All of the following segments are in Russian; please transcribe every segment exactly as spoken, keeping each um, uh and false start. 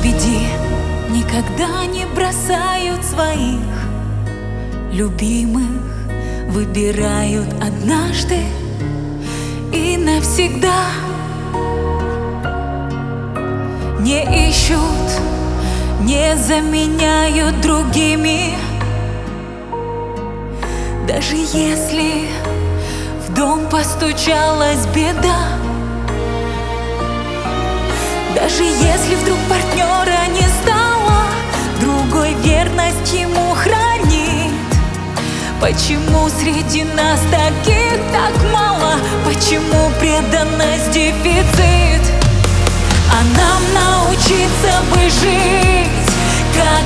лебеди никогда не бросают своих любимых, выбирают однажды и навсегда. Не ищут, не заменяют другими. Даже если в дом постучалась беда, даже если вдруг партнера не стало, другой верность ему хранит. Почему среди нас таких так мало? Почему преданность дефицит? А нам научиться бы жить, как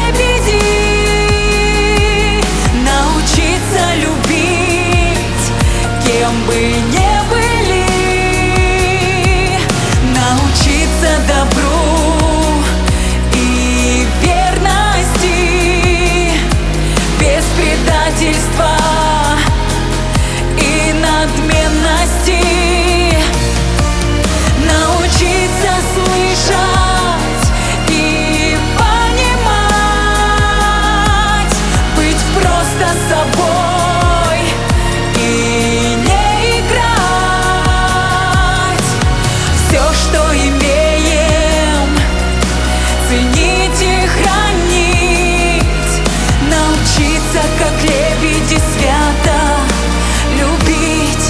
лебеди, научиться любить, кем бы не были, научиться добру и верности, без предательства и надменности. Научиться слышать и понимать, быть просто собой и не играть. Все, что имеем, ценить и хранить. Научиться, как лебеди, свято любить.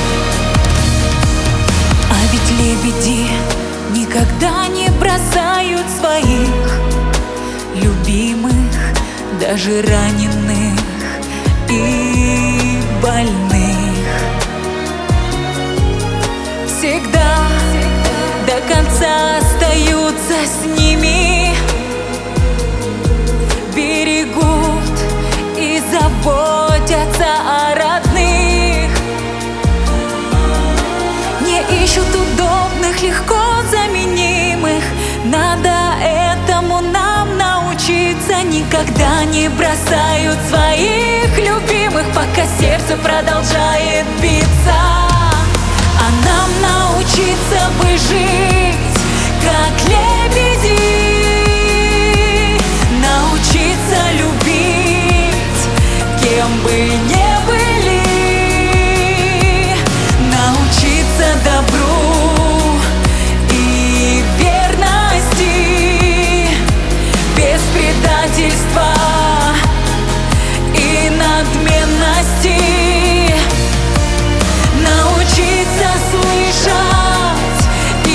А ведь лебеди никогда не бросают своих любимых, даже раненых и больных. Всегда до конца остаются с ними, берегут и заботятся о родных. Не ищут удобных, легко заменимых. Надо этому нам научиться. Никогда не бросают своих любимых, пока сердце продолжает биться. А нам научиться бы жить, как лебеди, научиться любить, кем бы не были, научиться добру и верности, без предательства и надменности. Научиться слышать и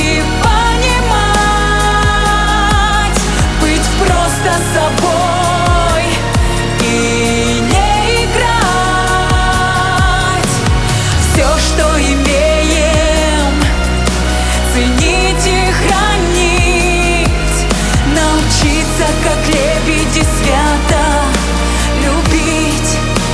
понимать, быть просто собой и не играть. Все, что имеем, ценить и хранить. Научиться, как лебеди, свято любить.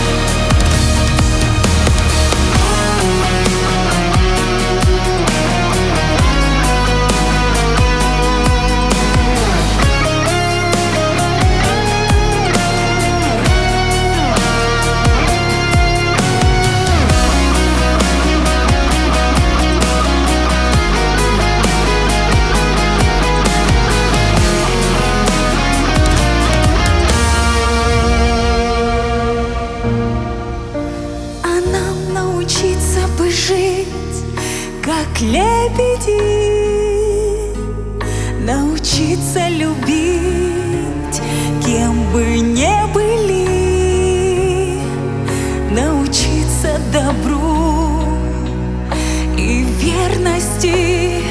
Научиться бы жить, как лебеди, научиться любить, кем бы не были, научиться добру и верности,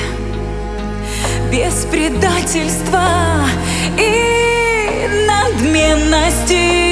без предательства и надменности.